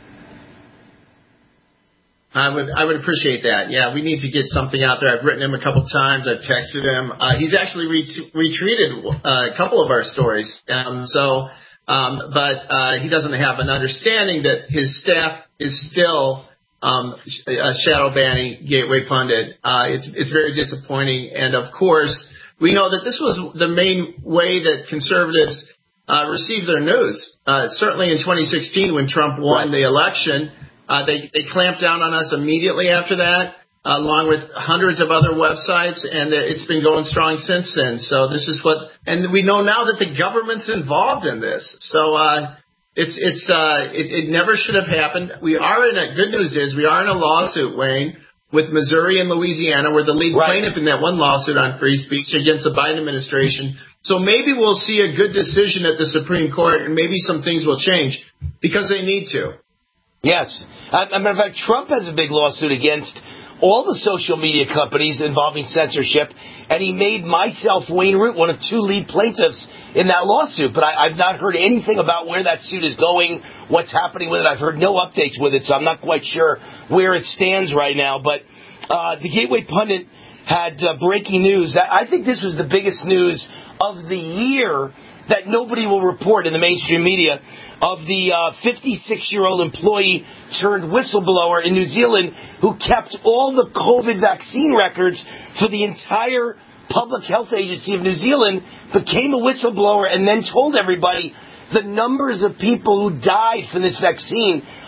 I would I would appreciate that. Yeah, we need to get something out there. I've written him a couple times. I've texted him. Uh, he's actually ret- retweeted uh, a couple of our stories. Um, so, um, but uh, he doesn't have an understanding that his staff is still um, uh, shadow banning Gateway Pundit. Uh, it's it's very disappointing. And of course, we know that this was the main way that conservatives uh, received their news. Uh, certainly in twenty sixteen, when Trump won the election. Uh, they, they clamped down on us immediately after that, uh, along with hundreds of other websites, and it's been going strong since then. So this is what, and we know now that the government's involved in this. So, uh, it's, it's, uh, it, it never should have happened. We are in a, good news is we are in a lawsuit, Wayne, with Missouri and Louisiana. We're the lead right. plaintiff in that one lawsuit on free speech against the Biden administration. So maybe we'll see a good decision at the Supreme Court, and maybe some things will change because they need to. Yes. As a matter of fact, Trump has a big lawsuit against all the social media companies involving censorship, and he made myself, Wayne Root, one of two lead plaintiffs in that lawsuit. But I, I've not heard anything about where that suit is going, what's happening with it. I've heard no updates with it, so I'm not quite sure where it stands right now. But uh, the Gateway Pundit had uh, breaking news. I think this was the biggest news of the year that nobody will report in the mainstream media, of the uh, fifty-six-year-old employee turned whistleblower in New Zealand who kept all the COVID vaccine records for the entire Public Health Agency of New Zealand, became a whistleblower, and then told everybody the numbers of people who died from this vaccine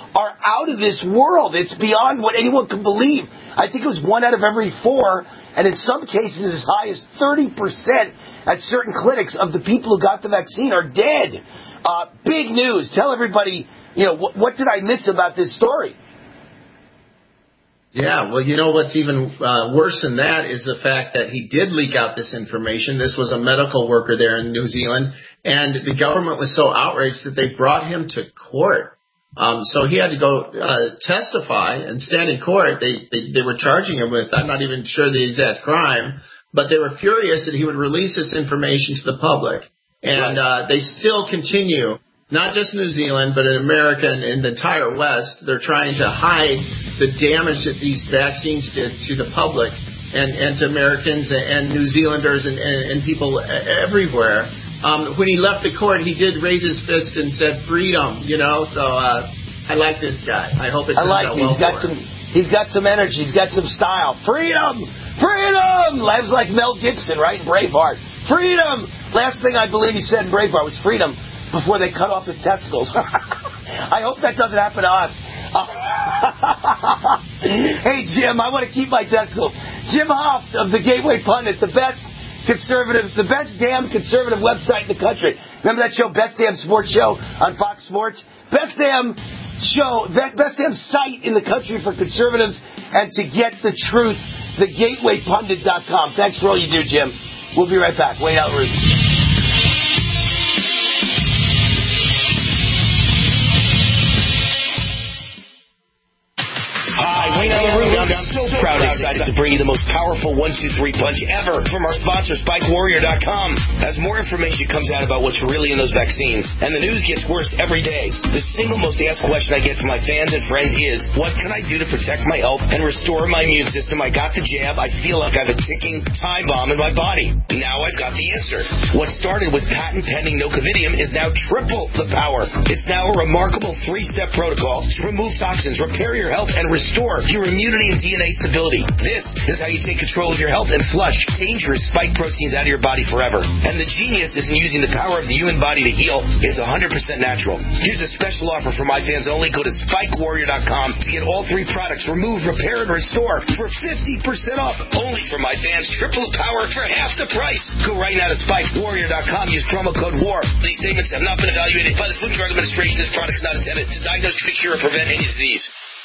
are out of this world. It's beyond what anyone can believe. I think it was one out of every four, and in some cases as high as thirty percent at certain clinics of the people who got the vaccine are dead. Uh, big news. Tell everybody, you know, what, what did I miss about this story? Yeah, well, you know what's even uh, worse than that is the fact that he did leak out this information. This was a medical worker there in New Zealand, and the government was so outraged that they brought him to court. Um, so he had to go uh, testify and stand in court. They, they they were charging him with, I'm not even sure the exact crime, but they were furious that he would release this information to the public. And uh, they still continue, not just New Zealand, but in America and in the entire West, they're trying to hide the damage that these vaccines did to the public and, and to Americans and New Zealanders and, and, and people everywhere. Um, when he left the court, he did raise his fist and said freedom, you know, so uh, I like this guy. I hope it turns I like out him. well He's got for him. some, he's got some energy. He's got some style. Freedom! Freedom! Lives like Mel Gibson, right? Braveheart. Freedom! Last thing I believe he said in Braveheart was freedom before they cut off his testicles. I hope that doesn't happen to us. Uh, hey, Jim, I want to keep my testicles. Jim Hoft of the Gateway Pundit, the best conservative, the best damn conservative website in the country. Remember that show, Best Damn Sports Show on Fox Sports? Best damn show, best damn site in the country for conservatives and to get the truth, the gateway pundit dot com. Thanks for all you do, Jim. We'll be right back. Wayne Allyn Root. Hi, Wayne Allyn Root. I'm so proud and excited to bring you the most powerful one two three punch ever from our sponsor, Spike Warrior dot com. As more information comes out about what's really in those vaccines, and the news gets worse every day, the single most asked question I get from my fans and friends is, what can I do to protect my health and restore my immune system? I got the jab. I feel like I have a ticking time bomb in my body. Now I've got the answer. What started with patent-pending nocovidium is now triple the power. It's now a remarkable three-step protocol to remove toxins, repair your health, and restore your immunity and D N A stability. This is how you take control of your health and flush dangerous spike proteins out of your body forever. And the genius isn't using the power of the human body to heal. It's one hundred percent natural. Here's a special offer for my fans only. Go to Spike Warrior dot com to get all three products, remove, repair, and restore for fifty percent off. Only for my fans. Triple the power for half the price. Go right now to Spike Warrior dot com. Use promo code WAR. These statements have not been evaluated by the Food and Drug Administration. This product is not intended to diagnose, treat, cure, or prevent any disease.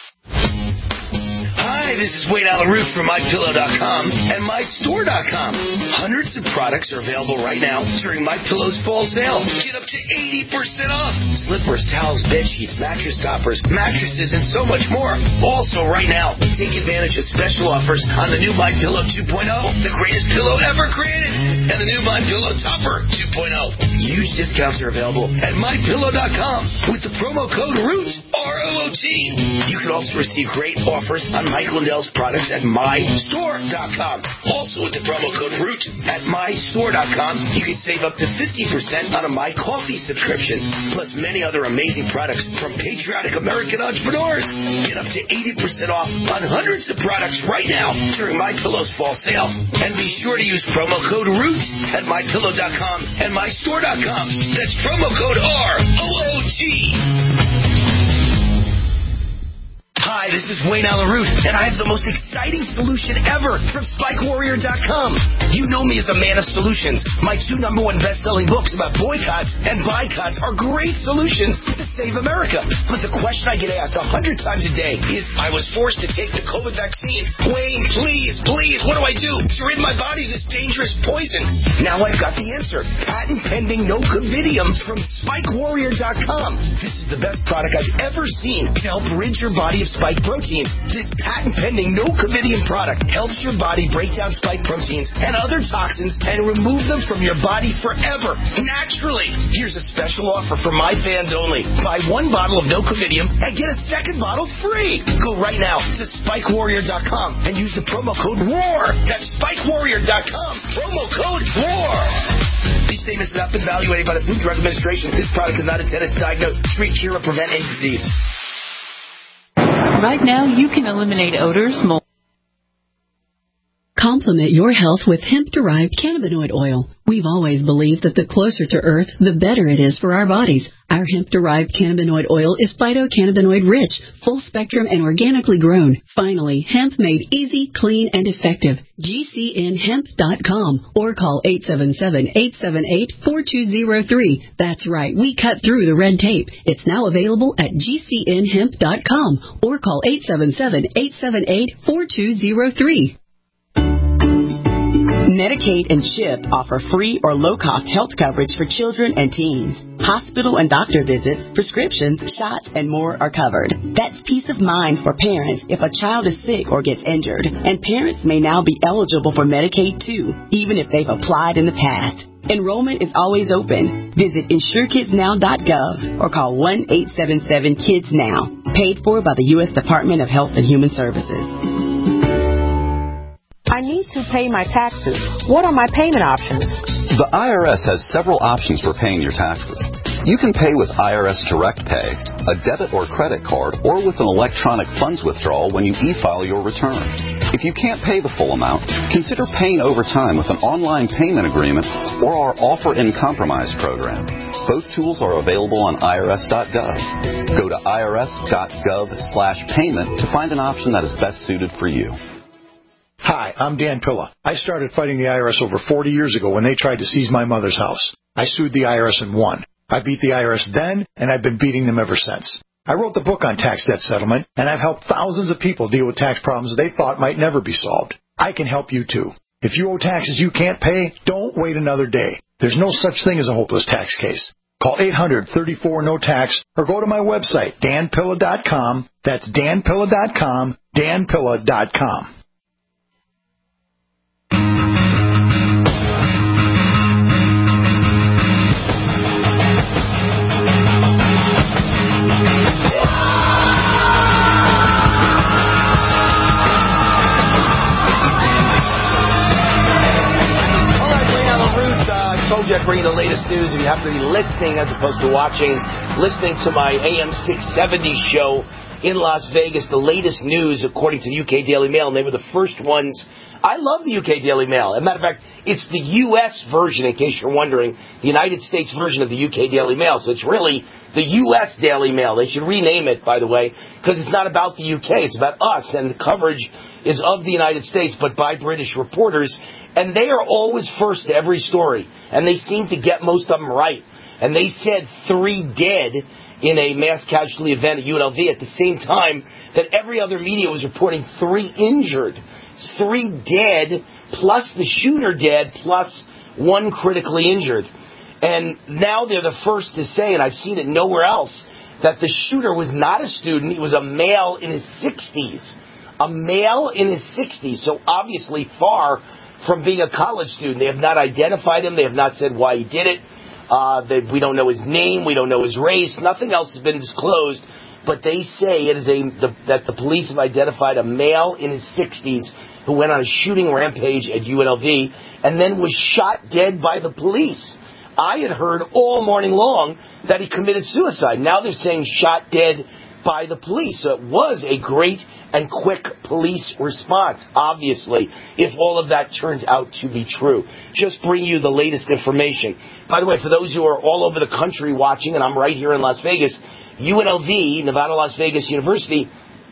Hi, this is Wayne Allyn Root from My Pillow dot com and My Store dot com. Hundreds of products are available right now during MyPillow's fall sale. Get up to eighty percent off. Slippers, towels, bed sheets, mattress toppers, mattresses, and so much more. Also, right now, take advantage of special offers on the new MyPillow two point oh, the greatest pillow ever created, and the new MyPillow Topper two point oh. Huge discounts are available at My Pillow dot com with the promo code ROOT, R O O T. You can also receive great offers on Mike Lindell's products at My Store dot com. Also with the promo code ROOT at My Store dot com, you can save up to fifty percent on a My Coffee subscription, plus many other amazing products from patriotic American entrepreneurs. Get up to eighty percent off on hundreds of products right now during MyPillow's fall sale. And be sure to use promo code ROOT at My Pillow dot com and My Store dot com. That's promo code R O O T. Hi, this is Wayne Allyn Root, and I have the most exciting solution ever from Spike Warrior dot com. You know me as a man of solutions. My two number one best-selling books about boycotts and boycotts are great solutions to save America. But the question I get asked a hundred times a day is, I was forced to take the COVID vaccine. Wayne, please, please, what do I do to rid my body of this dangerous poison? Now I've got the answer. Patent-pending nocovidium from Spike Warrior dot com. This is the best product I've ever seen to help rid your body of spike proteins. This patent-pending nocovidium product helps your body break down spike proteins and other toxins and remove them from your body forever, naturally. Here's a special offer for my fans only. Buy one bottle of nocovidium and get a second bottle free. Go right now to Spike Warrior dot com and use the promo code WAR. That's Spike Warrior dot com. Promo code WAR. These statements have not been evaluated by the Food and Drug Administration. This product is not intended to diagnose, treat, cure, or prevent any disease. Right now, you can eliminate odors, mold. Complement your health with hemp-derived cannabinoid oil. We've always believed that the closer to Earth, the better it is for our bodies. Our hemp-derived cannabinoid oil is phytocannabinoid-rich, full-spectrum, and organically grown. Finally, hemp made easy, clean, and effective. G C N hemp dot com or call eight seven seven, eight seven eight, four two zero three. That's right, we cut through the red tape. It's now available at G C N hemp dot com or call eight seven seven, eight seven eight, four two zero three. Medicaid and CHIP offer free or low-cost health coverage for children and teens. Hospital and doctor visits, prescriptions, shots, and more are covered. That's peace of mind for parents if a child is sick or gets injured. And parents may now be eligible for Medicaid, too, even if they've applied in the past. Enrollment is always open. Visit insure kids now dot gov or call one eight seven seven kids now. Paid for by the U S Department of Health and Human Services. I need to pay my taxes. What are my payment options? The I R S has several options for paying your taxes. You can pay with I R S Direct Pay, a debit or credit card, or with an electronic funds withdrawal when you e-file your return. If you can't pay the full amount, consider paying over time with an online payment agreement or our Offer in Compromise program. Both tools are available on I R S dot gov. Go to I R S dot gov slash payment to find an option that is best suited for you. Hi, I'm Dan Pilla. I started fighting the I R S over forty years ago when they tried to seize my mother's house. I sued the I R S and won. I beat the I R S then, and I've been beating them ever since. I wrote the book on tax debt settlement, and I've helped thousands of people deal with tax problems they thought might never be solved. I can help you, too. If you owe taxes you can't pay, don't wait another day. There's no such thing as a hopeless tax case. Call eight hundred, thirty-four, no tax or go to my website, dan pilla dot com. That's dan pilla dot com, dan pilla dot com. Jack, bringing the latest news. If you happen to be listening as opposed to watching, listening to my A M six seventy show in Las Vegas, the latest news according to the U K Daily Mail, and they were the first ones. I love the U K Daily Mail. As a matter of fact, it's the U S version, in case you're wondering, the United States version of the U K Daily Mail. So it's really the U S Daily Mail. They should rename it, by the way, because it's not about the U K. It's about us, and the coverage is of the United States, but by British reporters. And they are always first to every story. And they seem to get most of them right. And they said three dead in a mass casualty event at U N L V at the same time that every other media was reporting three injured. Three dead, plus the shooter dead, plus one critically injured. And now they're the first to say, and I've seen it nowhere else, that the shooter was not a student. He was a male in his sixties. A male in his sixties. So obviously far from being a college student. They have not identified him. They have not said why he did it. Uh, they, we don't know his name. We don't know his race. Nothing else has been disclosed. But they say it is a the, that the police have identified a male in his sixties who went on a shooting rampage at U N L V and then was shot dead by the police. I had heard all morning long that he committed suicide. Now they're saying shot dead by the police. So it was a great and quick police response, obviously, if all of that turns out to be true. Just bring you the latest information. By the way, for those who are all over the country watching, and I'm right here in Las Vegas, U N L V, Nevada, Las Vegas University,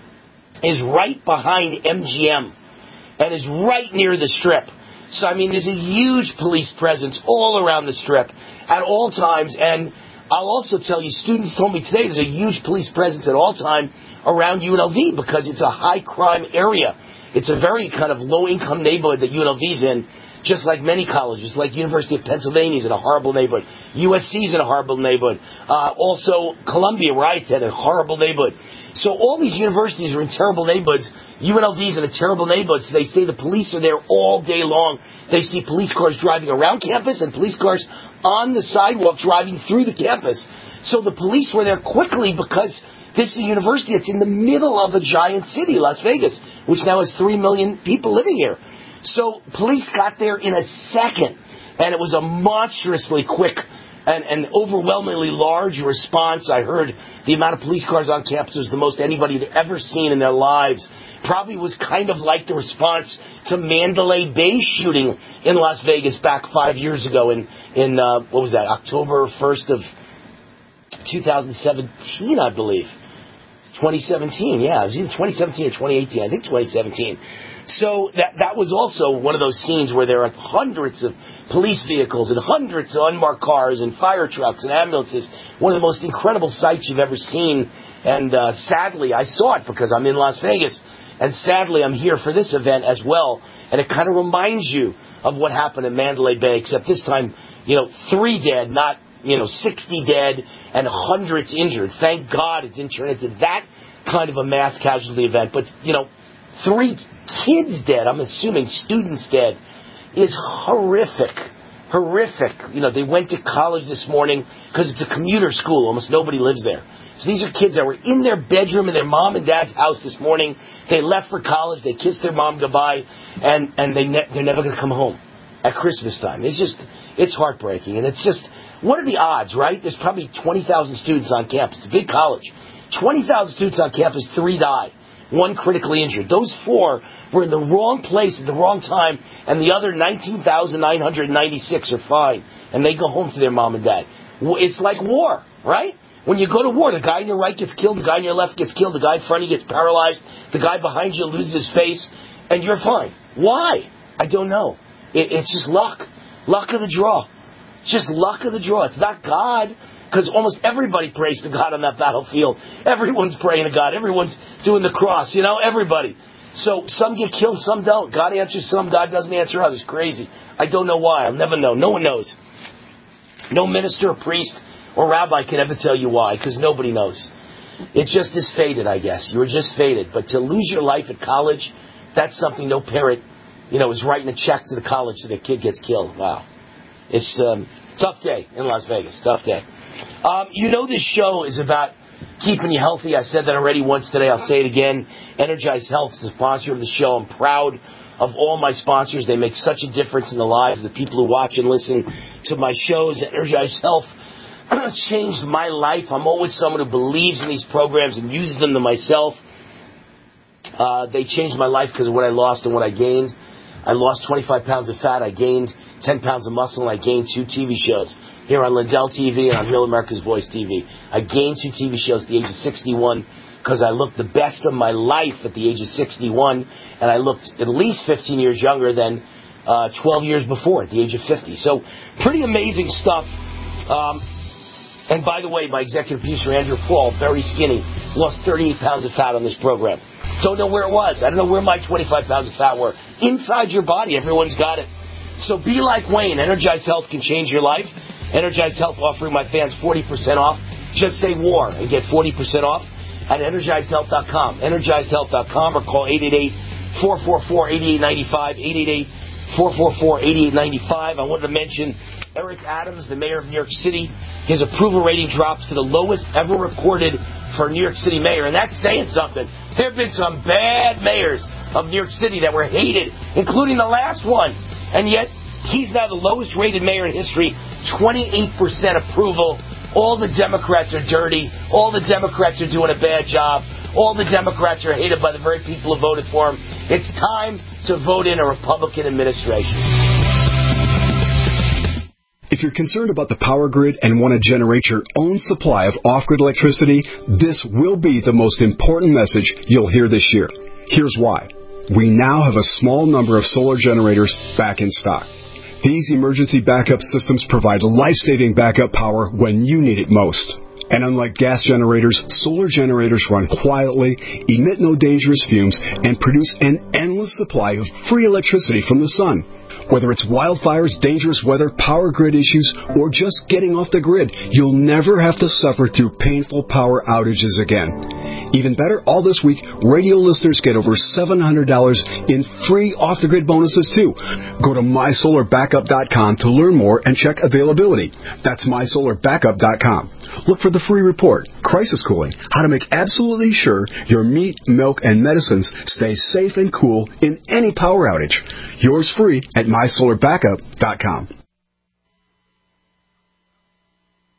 is right behind M G M and is right near the Strip. So, I mean, there's a huge police presence all around the Strip at all times. And I'll also tell you, students told me today there's a huge police presence at all time around U N L V because it's a high-crime area. It's a very kind of low-income neighborhood that U N L V's in, just like many colleges, like University of Pennsylvania's in a horrible neighborhood. U S C's in a horrible neighborhood. Uh, also, Columbia, where I attended, a horrible neighborhood. So all these universities are in terrible neighborhoods. U N L V's in a terrible neighborhood. So they say the police are there all day long. They see police cars driving around campus and police cars on the sidewalk driving through the campus. So the police were there quickly because this is a university that's in the middle of a giant city, Las Vegas, which now has three million people living here. So police got there in a second, and it was a monstrously quick and, and overwhelmingly large response. I heard the amount of police cars on campus was the most anybody had ever seen in their lives. probably was kind of like the response to Mandalay Bay shooting in Las Vegas back five years ago in, in uh, what was that, October first of two thousand seventeen, I believe. twenty seventeen, yeah. It was either twenty seventeen or twenty eighteen. I think twenty seventeen. So that that was also one of those scenes where there are hundreds of police vehicles and hundreds of unmarked cars and fire trucks and ambulances. One of the most incredible sights you've ever seen. And uh, sadly, I saw it because I'm in Las Vegas. And sadly, I'm here for this event as well. And it kind of reminds you of what happened in Mandalay Bay, except this time, you know, three dead, not, you know, sixty dead and hundreds injured. Thank God it didn't turn into that kind of a mass casualty event. But, you know, three kids dead, I'm assuming students dead, is horrific. Horrific. You know, they went to college this morning because it's a commuter school. Almost nobody lives there. So these are kids that were in their bedroom in their mom and dad's house this morning. They left for college. They kissed their mom goodbye, and, and they ne- they're never going to come home at Christmas time. It's just, it's heartbreaking. And it's just, what are the odds, right? There's probably twenty thousand students on campus. It's a big college. twenty thousand students on campus, three die. One critically injured. Those four were in the wrong place at the wrong time, and the other nineteen thousand nine hundred ninety-six are fine, and they go home to their mom and dad. It's like war, right? When you go to war, the guy on your right gets killed, the guy on your left gets killed, the guy in front of you gets paralyzed, the guy behind you loses his face, and you're fine. Why? I don't know. It, it's just luck. Luck of the draw. It's just luck of the draw. It's not God. Because almost everybody prays to God on that battlefield. Everyone's praying to God. Everyone's doing the cross. You know, everybody. So some get killed, some don't. God answers some, God doesn't answer others. Crazy. I don't know why. I'll never know. No one knows. No minister or priest or rabbi can ever tell you why, because nobody knows. It just is fated, I guess. You were just fated. But to lose your life at college, that's something no parent, you know, is writing a check to the college so their kid gets killed. Wow. It's a um, tough day in Las Vegas. Tough day. Um, you know this show is about keeping you healthy. I said that already once today. I'll say it again. Energize Health is the sponsor of the show. I'm proud of all my sponsors. They make such a difference in the lives of the people who watch and listen to my shows. Energize Health changed my life. I'm always someone who believes in these programs and uses them to myself. Uh, they changed my life because of what I lost and what I gained. I lost twenty-five pounds of fat. I gained ten pounds of muscle, and I gained two T V shows. Here on Lindell T V and on Real America's Voice T V. I gained two T V shows at the age of sixty-one because I looked the best of my life at the age of sixty-one, and I looked at least fifteen years younger than uh, twelve years before at the age of fifty. So pretty amazing stuff. Um, and by the way, my executive producer, Andrew Paul, very skinny, lost thirty-eight pounds of fat on this program. Don't know where it was. I don't know where my twenty-five pounds of fat were. Inside your body, everyone's got it. So be like Wayne. Energize Health can change your life. Energize Health offering my fans forty percent off. Just say war and get forty percent off at energized health dot com. energized health dot com or call eight eight eight, four four four, eight eight nine five, eight eight eight, four four four, eight eight nine five. I wanted to mention Eric Adams, the mayor of New York City. His approval rating drops to the lowest ever recorded for a New York City mayor, and that's saying something. There have been some bad mayors of New York City that were hated, including the last one, and yet he's now the lowest rated mayor in history, twenty-eight percent approval. All the Democrats are dirty. All the Democrats are doing a bad job. All the Democrats are hated by the very people who voted for him. It's time to vote in a Republican administration. If you're concerned about the power grid and want to generate your own supply of off-grid electricity, this will be the most important message you'll hear this year. Here's why. We now have a small number of solar generators back in stock. These emergency backup systems provide life-saving backup power when you need it most. And unlike gas generators, solar generators run quietly, emit no dangerous fumes, and produce an endless supply of free electricity from the sun. Whether it's wildfires, dangerous weather, power grid issues, or just getting off the grid, you'll never have to suffer through painful power outages again. Even better, all this week, radio listeners get over seven hundred dollars in free off-the-grid bonuses, too. Go to my solar backup dot com to learn more and check availability. That's my solar backup dot com. Look for the free report, Crisis Cooling, how to make absolutely sure your meat, milk, and medicines stay safe and cool in any power outage. Yours free at my solar backup dot com.